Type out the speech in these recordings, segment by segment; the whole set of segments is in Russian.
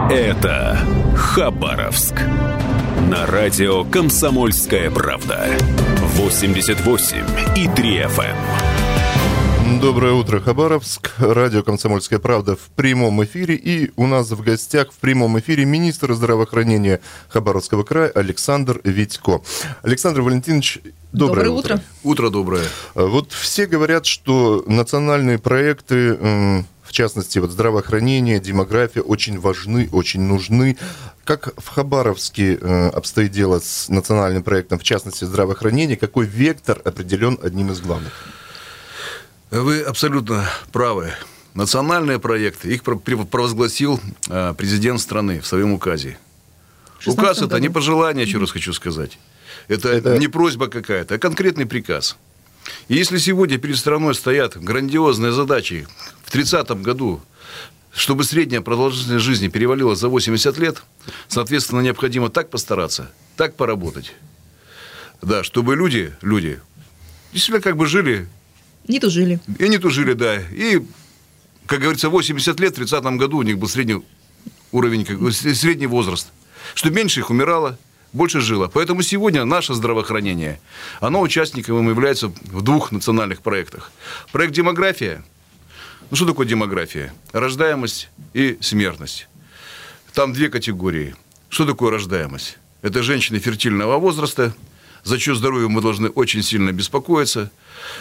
Это Хабаровск. На радио «Комсомольская правда». 88,3 FM. Доброе утро, Хабаровск. Радио «Комсомольская правда» в прямом эфире. И у нас в гостях в прямом эфире министр здравоохранения Хабаровского края Александр Витько. Александр Валентинович, доброе утро. Утро доброе. Вот все говорят, что национальные проекты, в частности, вот здравоохранение, демография, очень важны, очень нужны. Как в Хабаровске обстоит дело с национальным проектом, в частности, здравоохранение? Какой вектор определен одним из главных? Вы абсолютно правы. Национальные проекты, их провозгласил президент страны в своем указе. Указ – это не пожелание, еще раз хочу сказать. Это не просьба какая-то, а конкретный приказ. И если сегодня перед страной стоят грандиозные задачи в 30-м году, чтобы средняя продолжительность жизни перевалила за 80 лет, соответственно, необходимо так постараться, так поработать, да, чтобы люди действительно как бы жили. Не тужили. И не тужили, да. И, как говорится, 80 лет в 30-м году у них был средний уровень, средний возраст. Чтобы меньше их умирало, больше жило. Поэтому сегодня наше здравоохранение, оно участником является в двух национальных проектах. Проект «Демография». Ну, что такое демография? Рождаемость и смертность. Там две категории. Что такое рождаемость? Это женщины фертильного возраста, за чье здоровье мы должны очень сильно беспокоиться.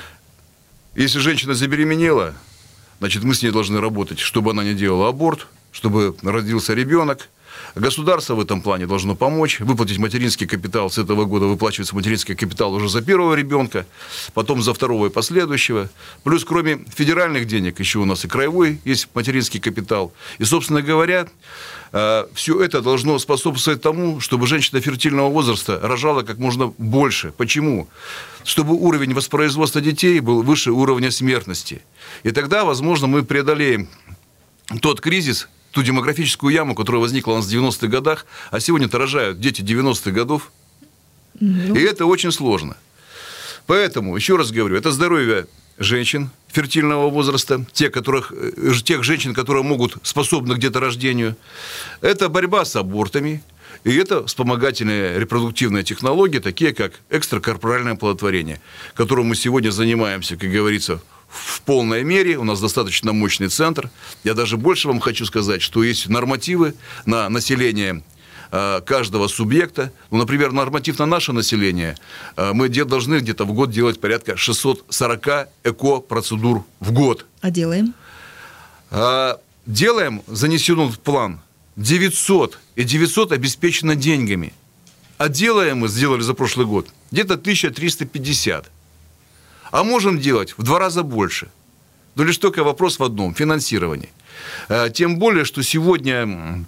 Если женщина забеременела, значит, мы с ней должны работать, чтобы она не делала аборт, чтобы родился ребенок. Государство в этом плане должно помочь, выплатить материнский капитал. С этого года выплачивается материнский капитал уже за первого ребенка, потом за второго и последующего. Плюс, кроме федеральных денег, еще у нас и краевой есть материнский капитал. И, собственно говоря, все это должно способствовать тому, чтобы женщина фертильного возраста рожала как можно больше. Почему? Чтобы уровень воспроизводства детей был выше уровня смертности. И тогда, возможно, мы преодолеем тот кризис, ту демографическую яму, которая возникла у нас в 90-х годах, а сегодня-то рожают дети 90-х годов. И это очень сложно. Поэтому, еще раз говорю, это здоровье женщин фертильного возраста, тех женщин, которые способны к деторождению. Это борьба с абортами. И это вспомогательные репродуктивные технологии, такие как экстракорпоральное оплодотворение, которым мы сегодня занимаемся, как говорится, в полной мере. У нас достаточно мощный центр. Я даже больше вам хочу сказать, что есть нормативы на население каждого субъекта. Ну, например, норматив на наше население. Мы должны где-то в год делать порядка 640 ЭКО-процедур в год. А делаем? Делаем, занесен в план, 900. И 900 обеспечено деньгами. А делаем мы, сделали за прошлый год, где-то 1350. А можем делать в 2 раза больше. Но лишь только вопрос в одном – финансировании. Тем более, что сегодня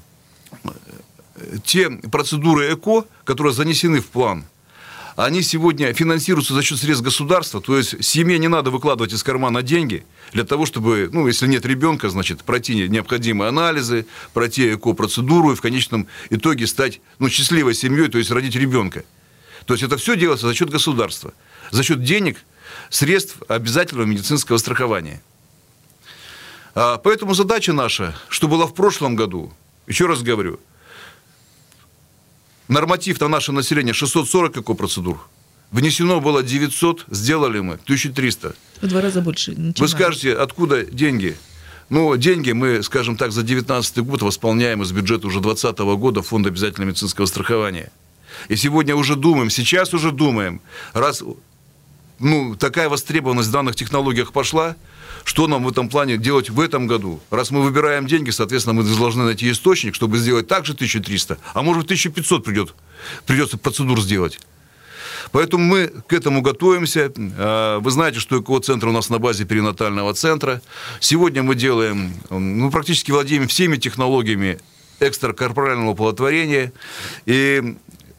те процедуры ЭКО, которые занесены в план, они сегодня финансируются за счет средств государства. То есть семье не надо выкладывать из кармана деньги для того, чтобы, если нет ребенка, значит, пройти необходимые анализы, пройти ЭКО-процедуру и в конечном итоге стать счастливой семьей, то есть родить ребенка. То есть это все делается за счет государства, за счет денег, средств обязательного медицинского страхования. Поэтому задача наша, что была в прошлом году, еще раз говорю, норматив на наше население 640 ЭКО-процедур, внесено было 900, сделали мы 1300. В 2 раза больше. Вы скажете, откуда деньги? Деньги мы, скажем так, за 2019 год восполняем из бюджета уже 2020 года Фонда обязательного медицинского страхования. И сегодня сейчас уже думаем, раз такая востребованность в данных технологиях пошла, что нам в этом плане делать в этом году? Раз мы выбираем деньги, соответственно, мы должны найти источник, чтобы сделать также 1300, а может 1500 придется процедур сделать. Поэтому мы к этому готовимся. Вы знаете, что ЭКО-центр у нас на базе перинатального центра. Сегодня мы делаем, практически владеем всеми технологиями экстракорпорального оплодотворения. И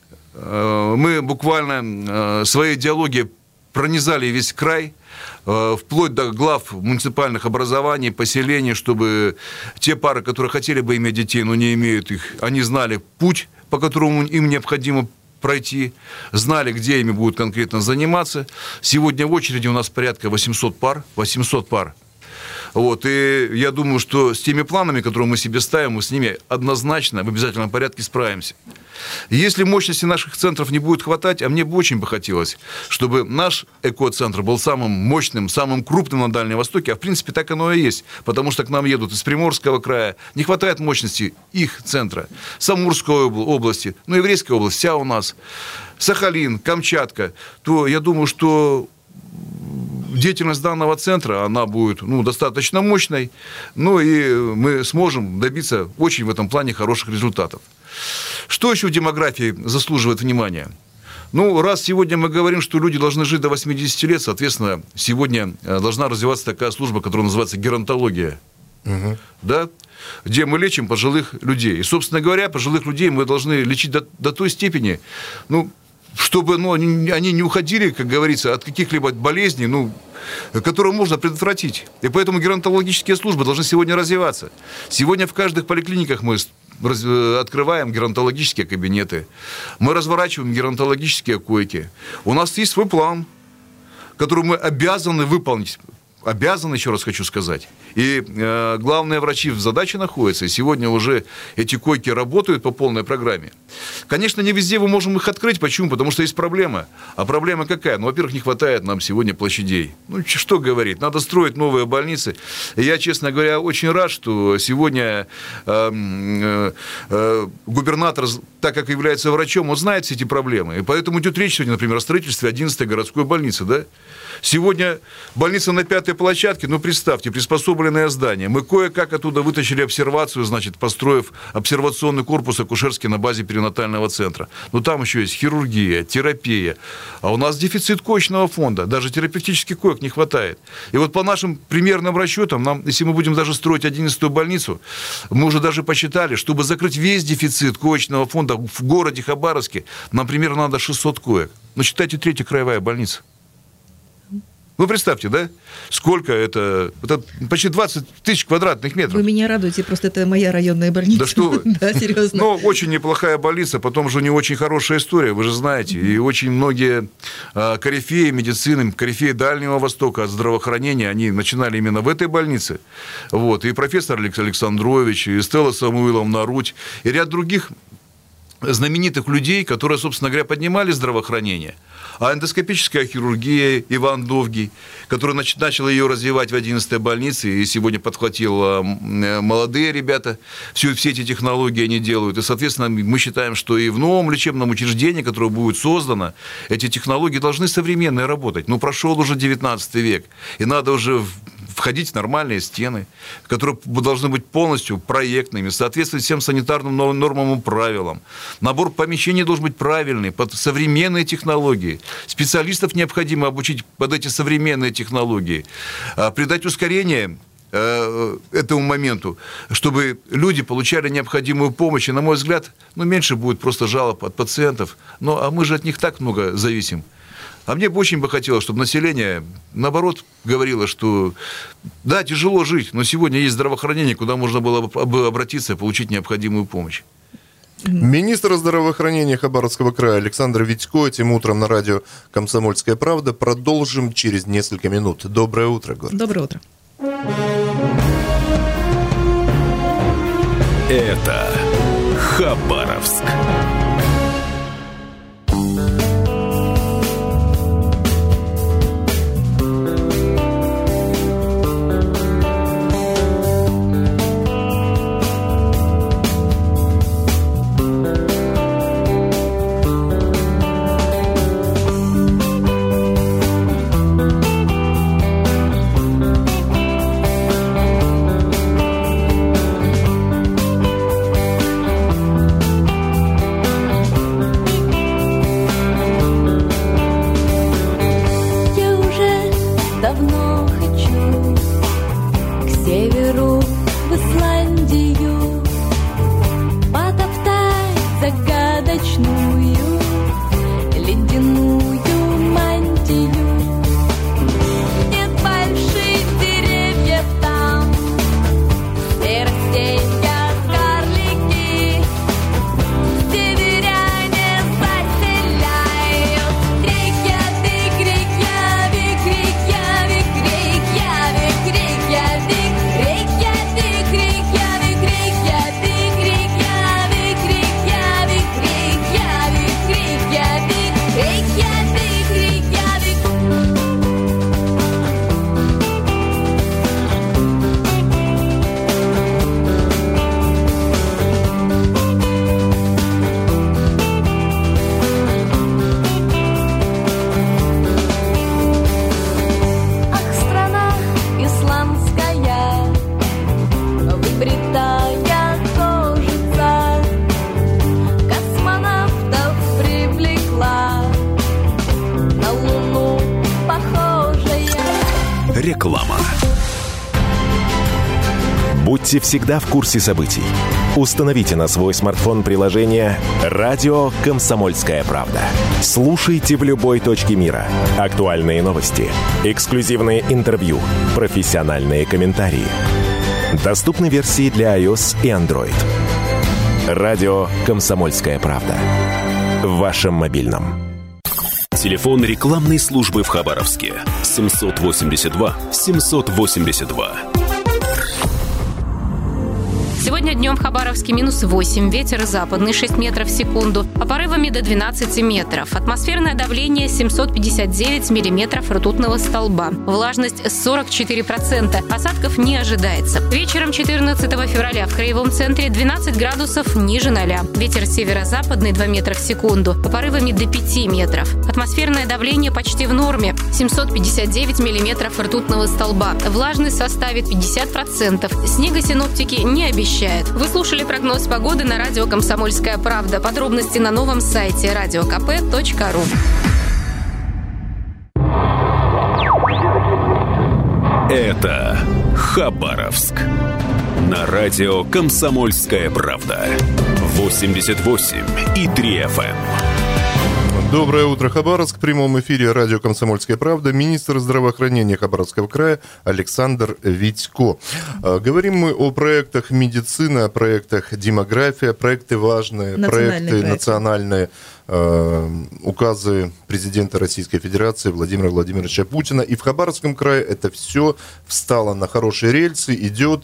мы буквально своей идеологией пронизали весь край, вплоть до глав муниципальных образований, поселений, чтобы те пары, которые хотели бы иметь детей, но не имеют их, они знали путь, по которому им необходимо пройти, знали, где ими будут конкретно заниматься. Сегодня в очереди у нас порядка 800 пар. Вот, и я думаю, что с теми планами, которые мы себе ставим, мы с ними однозначно в обязательном порядке справимся. Если мощности наших центров не будет хватать, а мне бы очень хотелось, чтобы наш экоцентр был самым мощным, самым крупным на Дальнем Востоке, а в принципе так оно и есть, потому что к нам едут из Приморского края, не хватает мощности их центра, Самурской области, Еврейская область, вся у нас, Сахалин, Камчатка, то я думаю, что деятельность данного центра, она будет достаточно мощной, и мы сможем добиться очень в этом плане хороших результатов. Что еще в демографии заслуживает внимания? Раз сегодня мы говорим, что люди должны жить до 80 лет, соответственно, сегодня должна развиваться такая служба, которая называется геронтология, да? Где мы лечим пожилых людей. И, собственно говоря, пожилых людей мы должны лечить до той степени, чтобы они не уходили, как говорится, от каких-либо болезней, которые можно предотвратить. И поэтому геронтологические службы должны сегодня развиваться. Сегодня в каждых поликлиниках мы открываем геронтологические кабинеты, мы разворачиваем геронтологические койки. У нас есть свой план, который мы обязаны выполнить. Обязаны, еще раз хочу сказать. И главные врачи в задаче находятся, и сегодня уже эти койки работают по полной программе. Конечно, не везде мы можем их открыть. Почему? Потому что есть проблема. А проблема какая? Во-первых, не хватает нам сегодня площадей. Что говорить? Надо строить новые больницы. И я, честно говоря, очень рад, что сегодня губернатор, так как является врачом, он знает все эти проблемы. И поэтому идет речь сегодня, например, о строительстве 11-й городской больницы, да? Сегодня больница на 5-й площадке, представьте, приспособленное здание. Мы кое-как оттуда вытащили обсервацию, построив обсервационный корпус акушерский на базе перинатального центра. Там еще есть хирургия, терапия. А у нас дефицит коечного фонда, даже терапевтических коек не хватает. И по нашим примерным расчетам, если мы будем даже строить 11-ю больницу, мы уже даже посчитали, чтобы закрыть весь дефицит коечного фонда в городе Хабаровске, нам примерно надо 600 коек. Считайте, 3-я краевая больница. Представьте, да? Сколько это почти 20 тысяч квадратных метров. Вы меня радуете, просто это моя районная больница. Да что вы? Да, серьезно. Очень неплохая больница, потом же не очень хорошая история, вы же знаете. И очень многие корифеи медицины, корифеи Дальнего Востока от здравоохранения, они начинали именно в этой больнице. И профессор Александрович, и Стелла Самуиловна Рудь, и ряд других знаменитых людей, которые, собственно говоря, поднимали здравоохранение. А эндоскопическая хирургия Иван Довгий, который начал ее развивать в 11-й больнице, и сегодня подхватил молодые ребята, все эти технологии они делают. И, соответственно, мы считаем, что и в новом лечебном учреждении, которое будет создано, эти технологии должны современные работать. Прошел уже 19 век, и надо уже входить в нормальные стены, которые должны быть полностью проектными, соответствовать всем санитарным нормам и правилам. Набор помещений должен быть правильный, под современные технологии. Специалистов необходимо обучить под эти современные технологии, придать ускорение этому моменту, чтобы люди получали необходимую помощь. И, на мой взгляд, меньше будет просто жалоб от пациентов. А мы же от них так много зависим. А мне бы очень хотелось, чтобы население, наоборот, говорило, что да, тяжело жить, но сегодня есть здравоохранение, куда можно было бы обратиться и получить необходимую помощь. Министр здравоохранения Хабаровского края Александр Витько этим утром на радио «Комсомольская правда». Продолжим через несколько минут. Доброе утро, город. Доброе утро. Это Хабаровск. Будьте всегда в курсе событий. Установите на свой смартфон приложение «Радио Комсомольская правда». Слушайте в любой точке мира. Актуальные новости, эксклюзивные интервью, профессиональные комментарии. Доступны версии для iOS и Android. «Радио Комсомольская правда». В вашем мобильном. Телефон рекламной службы в Хабаровске 782 782. Сегодня днем в Хабаровске -8, ветер западный 6 метров в секунду, а порывами до 12 метров. Атмосферное давление 759 миллиметров ртутного столба. Влажность 44%. Осадков не ожидается. Вечером 14 февраля в краевом центре 12 градусов ниже 0. Ветер северо-западный 2 метра в секунду, а порывами до 5 метров. Атмосферное давление почти в норме. 759 миллиметров ртутного столба. Влажность составит 50%. Снега синоптики не обещают. Вы слушали прогноз погоды на радио «Комсомольская правда». Подробности на новом сайте radiokp.ru. Это Хабаровск. На радио «Комсомольская правда». 88,3 FM. Доброе утро, Хабаровск. В прямом эфире радио «Комсомольская правда». Министр здравоохранения Хабаровского края Александр Витько. Говорим мы о проектах медицины, о проектах демография, проекты важные, проекты национальные, указы президента Российской Федерации Владимира Владимировича Путина. И в Хабаровском крае это все встало на хорошие рельсы, идет.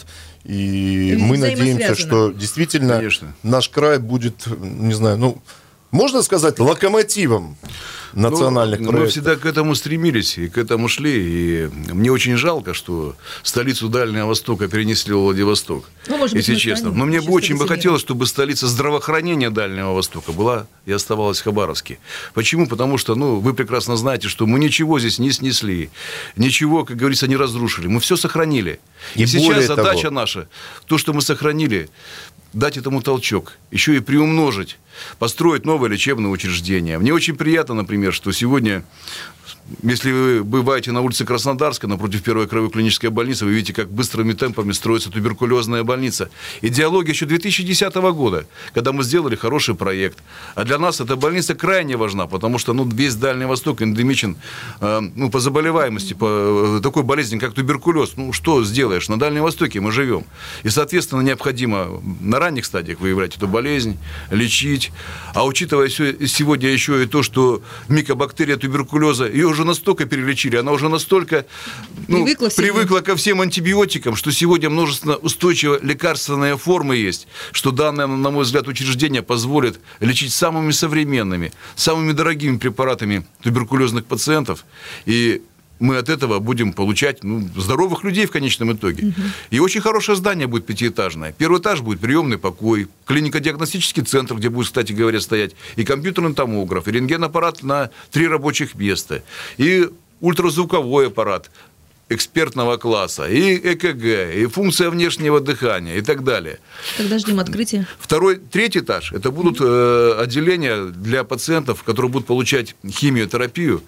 И мы надеемся, что действительно наш край будет, не знаю, можно сказать, локомотивом национальных проектов. Мы всегда к этому стремились и к этому шли. И мне очень жалко, что столицу Дальнего Востока перенесли в Владивосток, если честно. Но мне бы очень хотелось, чтобы столица здравоохранения Дальнего Востока была и оставалась в Хабаровске. Почему? Потому что, вы прекрасно знаете, что мы ничего здесь не снесли, ничего, как говорится, не разрушили. Мы все сохранили. И сейчас задача наша, то, что мы сохранили, дать этому толчок, еще и приумножить, построить новое лечебное учреждение. Мне очень приятно, например, что сегодня, если вы бываете на улице Краснодарска, напротив Первой краевой клинической больницы, вы видите, как быстрыми темпами строится туберкулезная больница. Идеология еще 2010 года, когда мы сделали хороший проект. А для нас эта больница крайне важна, потому что весь Дальний Восток эндемичен по заболеваемости, по такой болезни, как туберкулез. Что сделаешь? На Дальнем Востоке мы живем. И, соответственно, необходимо на ранних стадиях выявлять эту болезнь, лечить. А учитывая сегодня еще и то, что микобактерия туберкулеза, ее уже настолько перелечили, она уже настолько привыкла ко всем антибиотикам, что сегодня множественно устойчивые лекарственные формы есть, что данное, на мой взгляд, учреждение позволит лечить самыми современными, самыми дорогими препаратами туберкулезных пациентов. И мы от этого будем получать здоровых людей в конечном итоге. И очень хорошее здание будет пятиэтажное. Первый этаж будет приемный покой, клинико-диагностический центр, где будет, кстати говоря, стоять и компьютерный томограф, и рентген-аппарат на 3 рабочих места, и ультразвуковой аппарат экспертного класса, и ЭКГ, и функция внешнего дыхания, и так далее. Тогда ждем открытия. Третий этаж – это будут отделения для пациентов, которые будут получать химиотерапию,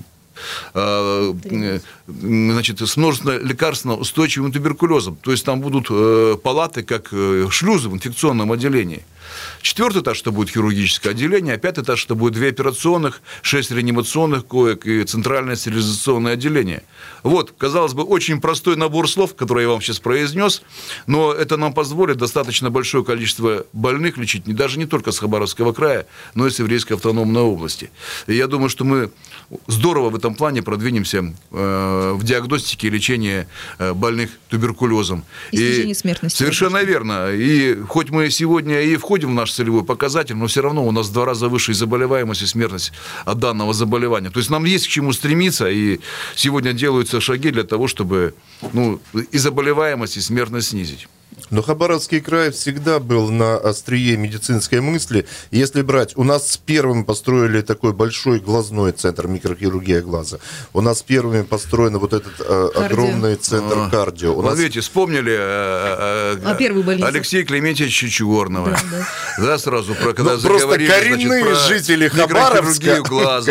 с множественно лекарственно устойчивым туберкулезом. То есть там будут палаты, как шлюзы в инфекционном отделении. 4-й этаж, это будет хирургическое отделение, а 5-й этаж, это будет 2 операционных, 6 реанимационных коек и центральное стерилизационное отделение. Вот, казалось бы, очень простой набор слов, который я вам сейчас произнес, но это нам позволит достаточно большое количество больных лечить, даже не только с Хабаровского края, но и с Еврейской автономной области. И я думаю, что мы здорово в этом плане продвинемся в диагностике и лечении больных туберкулезом. И снижение смертности. Совершенно верно. И хоть мы сегодня и входим в наш целевой показатель, но все равно у нас в 2 раза выше и заболеваемость, и смертность от данного заболевания. То есть нам есть к чему стремиться, и сегодня делаются шаги для того, чтобы и заболеваемость, и смертность снизить. Но Хабаровский край всегда был на острие медицинской мысли. Если брать, у нас первым построили такой большой глазной центр, микрохирургия глаза. У нас первыми построен вот этот огромный центр кардио. Видите, вспомнили Алексея Клементьевича Черного. Да, сразу про когда заговорили. Просто коренные жители Хабаровска,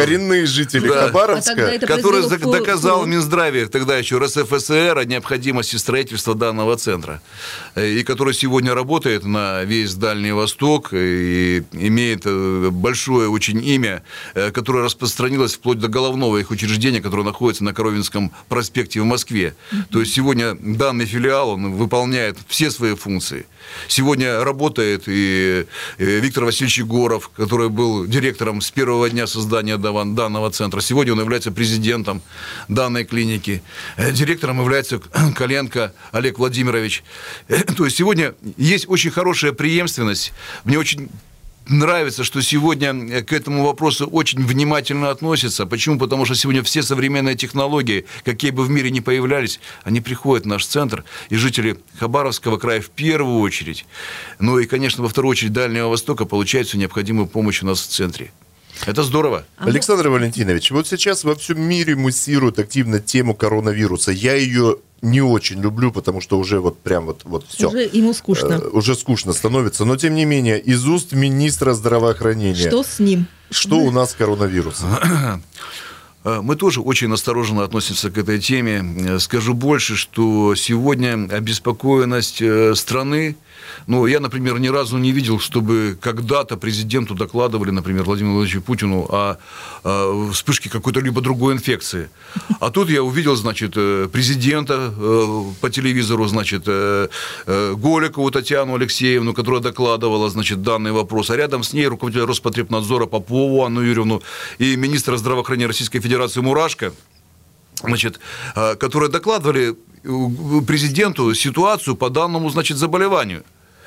который доказал в Минздраве тогда еще РСФСР о необходимости строительства данного центра. и которая сегодня работает на весь Дальний Восток и имеет большое очень имя, которое распространилось вплоть до головного их учреждения, которое находится на Коровинском проспекте в Москве. То есть сегодня данный филиал, он выполняет все свои функции. Сегодня работает и Виктор Васильевич Егоров, который был директором с первого дня создания данного центра. Сегодня он является президентом данной клиники. Директором является Коленко Олег Владимирович. То есть сегодня есть очень хорошая преемственность. Мне очень нравится, что сегодня к этому вопросу очень внимательно относятся. Почему? Потому что сегодня все современные технологии, какие бы в мире ни появлялись, они приходят в наш центр, и жители Хабаровского края в первую очередь, ну и, конечно, во вторую очередь Дальнего Востока получают всю необходимую помощь у нас в центре. Это здорово. Александр Валентинович, вот сейчас во всем мире муссируют активно тему коронавируса. Я ее не очень люблю, потому что уже вот прям вот все. Уже ему скучно. Уже скучно становится. Но, тем не менее, из уст министра здравоохранения. Что с ним? Что у нас с коронавирусом? Мы тоже очень осторожно относимся к этой теме. Скажу больше, что сегодня обеспокоенность страны, ну, я, например, ни разу не видел, чтобы когда-то президенту докладывали, например, Владимиру Владимировичу Путину о вспышке какой-то либо другой инфекции. А тут я увидел, значит, президента по телевизору, значит, Голикову Татьяну Алексеевну, которая докладывала, значит, данный вопрос, а рядом с ней руководитель Роспотребнадзора Попову Анну Юрьевну и министра здравоохранения Российской Федерации Мурашко, значит, которые докладывали президенту ситуацию по данному, значит, заболеванию.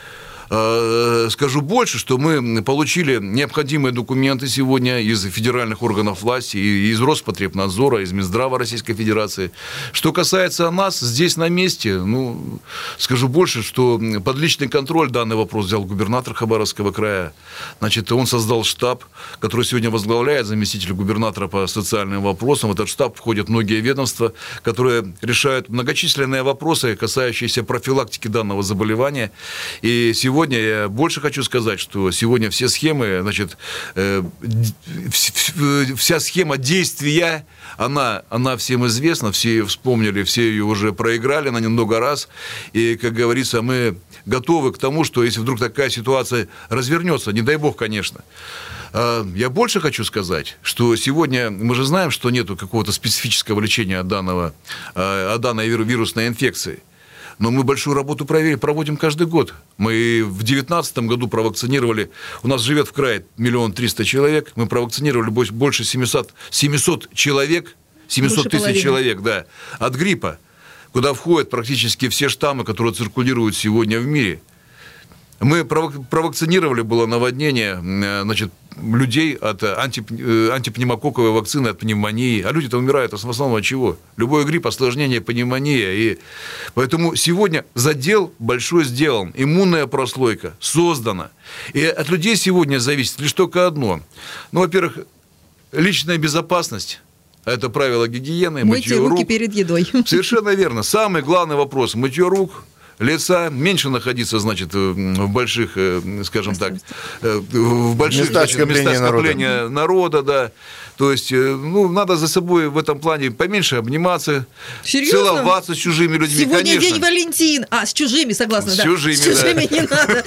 Скажу больше, что мы получили необходимые документы сегодня из федеральных органов власти, из Роспотребнадзора, из Минздрава Российской Федерации. Что касается нас, здесь на месте, ну, скажу больше, что под личный контроль данный вопрос взял губернатор Хабаровского края. Значит, он создал штаб, который сегодня возглавляет заместитель губернатора по социальным вопросам. В этот штаб входят многие ведомства, которые решают многочисленные вопросы, касающиеся профилактики данного заболевания. И сегодня я больше хочу сказать, что сегодня все схемы, значит, вся схема действия, она всем известна, все ее вспомнили, все ее уже проиграли на немного раз. И, как говорится, мы готовы к тому, что если вдруг такая ситуация развернется, не дай бог, конечно. Я больше хочу сказать, что сегодня мы же знаем, что нет какого-то специфического лечения от данной вирусной инфекции. Но мы большую работу проводим каждый год. Мы в 2019 году провакцинировали, у нас живет в крае 1 300 000 человек, мы провакцинировали больше 700 человек, 700 тысяч человек, да, от гриппа, куда входят практически все штаммы, которые циркулируют сегодня в мире. Мы провакцинировали, было наводнение, значит, людей от антипневмококковой вакцины, от пневмонии. А люди-то умирают в основном от чего? Любой грипп, осложнение, пневмония. И поэтому сегодня задел большой сделан. Иммунная прослойка создана. И от людей сегодня зависит лишь только одно. Ну, во-первых, личная безопасность. Это правило гигиены, мытье рук. Руки перед едой. Совершенно верно. Самый главный вопрос – мытье рук, лица, меньше находиться, значит, в больших, скажем так, в больших местах скопления народа, да. То есть, ну, надо за собой в этом плане поменьше обниматься, целоваться с чужими людьми. Сегодня конечно. день Валентин. С чужими, согласна, да. С чужими не надо.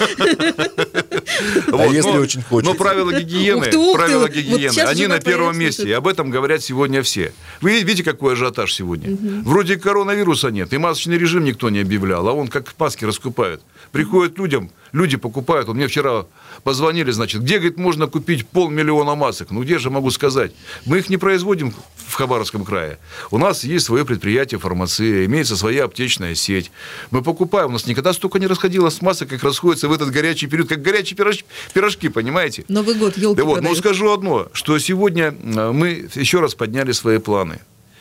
А если очень хочется? Но правила гигиены, они на первом месте. И об этом говорят сегодня все. Вы видите, какой ажиотаж сегодня? Вроде коронавируса нет, и масочный режим никто не объявлял, а он как маски раскупают. Приходят людям, люди покупают. Мне вчера позвонили, значит, где, говорит, можно купить 500 000 масок? Ну, где же могу сказать? Мы их не производим в Хабаровском крае. У нас есть свое предприятие фармация, имеется своя аптечная сеть. Мы покупаем, у нас никогда столько не расходилось масок, как расходится в этот горячий период, как горячие пирожки, понимаете? Новый год, елки да вот, продают. но скажу одно, что сегодня мы еще раз подняли свои планы.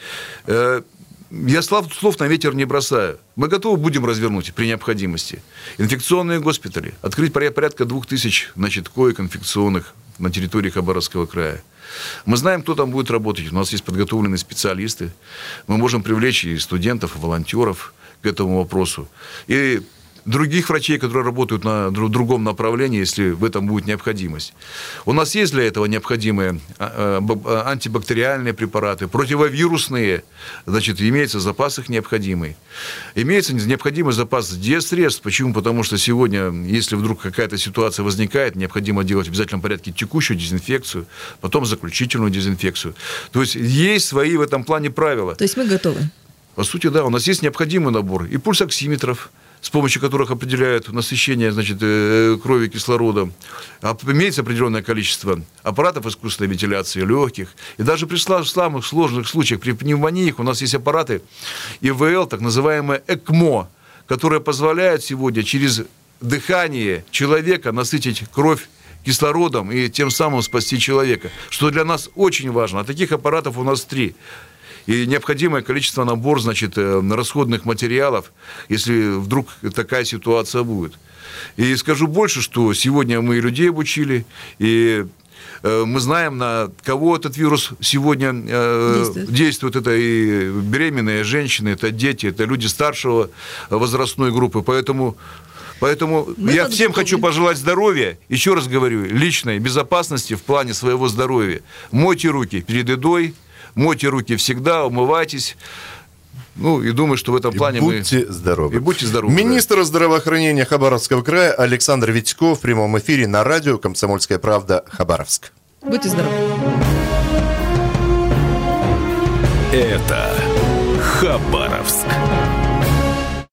Я слов на ветер не бросаю. Мы готовы будем развернуть при необходимости инфекционные госпитали, открыть порядка 2000, значит, коек инфекционных на территории Хабаровского края. Мы знаем, кто там будет работать. У нас есть подготовленные специалисты. Мы можем привлечь и студентов, и волонтеров к этому вопросу. И других врачей, которые работают на другом направлении, если в этом будет необходимость. У нас есть для этого необходимые антибактериальные препараты, противовирусные, значит, имеется запас их необходимый. Имеется необходимый запас средств. Почему? Потому что сегодня, если вдруг какая-то ситуация возникает, необходимо делать в обязательном порядке текущую дезинфекцию, потом заключительную дезинфекцию. То есть есть свои в этом плане правила. То есть мы готовы? По сути, да. У нас есть необходимый набор и пульсоксиметров, с помощью которых определяют насыщение, значит, крови кислородом. Имеется определенное количество аппаратов искусственной вентиляции легких. И даже при самых сложных случаях, при пневмониях, у нас есть аппараты ИВЛ, так называемое ЭКМО, которые позволяют сегодня через дыхание человека насытить кровь кислородом и тем самым спасти человека, что для нас очень важно. А таких аппаратов у нас 3. И необходимое количество набор, значит, расходных материалов, если вдруг такая ситуация будет. И скажу больше, что сегодня мы людей обучили, и мы знаем, на кого этот вирус сегодня действует. Это и беременные женщины, это дети, это люди старшего возрастной группы. Поэтому я всем хочу пожелать здоровья, еще раз говорю, личной безопасности в плане своего здоровья. Мойте руки перед едой, мойте руки всегда, умывайтесь. Ну, и думаю, что в этом плане будьте здоровы. И будьте здоровы. Министр здравоохранения Хабаровского края Александр Витько в прямом эфире на радио «Комсомольская правда» Хабаровск. Будьте здоровы. Это Хабаровск.